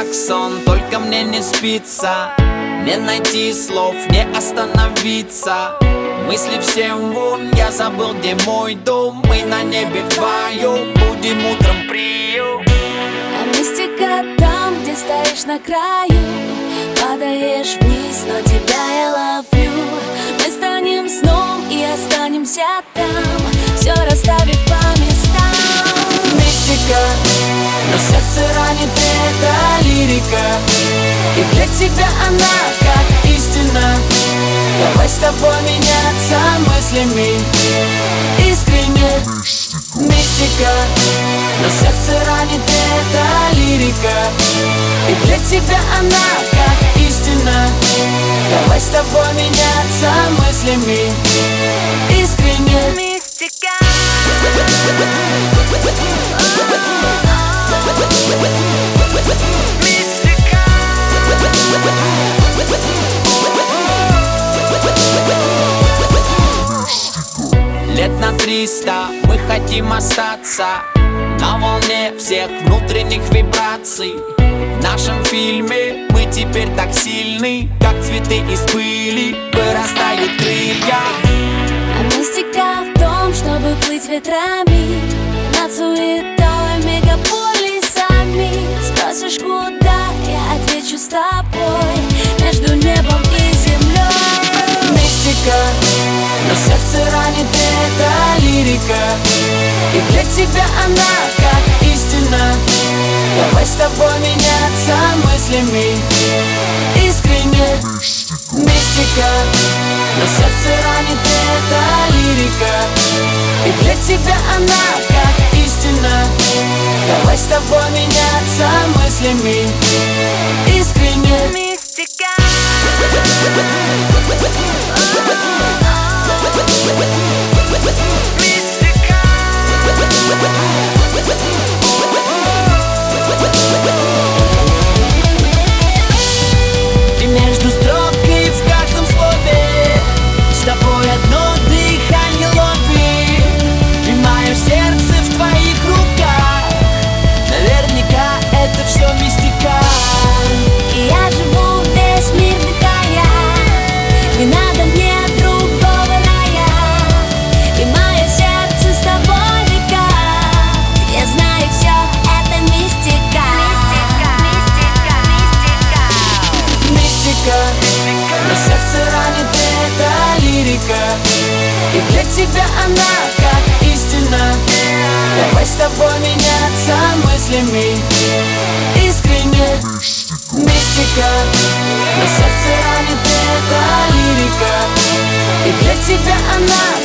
как сон, только мне не спится. Не найти слов, не остановиться. Мысли все вон, я забыл, где мой дом. Мы на небе вдвоем, будем утром прием. А мистика там, где стоишь на краю. Падаешь вниз, но тебя я ловлю. Мы станем сном и останемся там, все расставив по местам. Мистика, но сердце ранит эта лирика. И для тебя она как истина. Давай с тобой меняться мыслями искренне. Мистика, но сердце ранит эта лирика. И для тебя она как истина. Давай с тобой меняться мыслями искренне. Мистика. Лет на 300 мы хотим остаться на волне всех внутренних вибраций. В нашем фильме мы теперь так сильны, как цветы из пыли вырастают крылья. А мистика в том, чтобы плыть ветрами над суетой мегаполисами. Спросишь, куда, я отвечу с тобой, между небом и землей. Мистика, но сердце ранит эта лирика. И для тебя она как истина. Давай с тобой меняться мыслями искренне. Мистика, но сердце ранит эта лирика. И для тебя она как истина. Давай с тобой меняться мыслями искренне. Мистика. И между строк и в каждом слове с тобой одно дыхание лови. И мое сердце в твоих руках. Наверняка это все мистика. И я живу весь мир вдыхая. Не надо мне другого рая. И мое сердце с тобой века. Я знаю все, это мистика. Мистика, но сердце ранит эта лирика. И для тебя она как истина. Давай с тобой меняться мыслями искренне. Мистика, но сердце ранит эта лирика. И для тебя она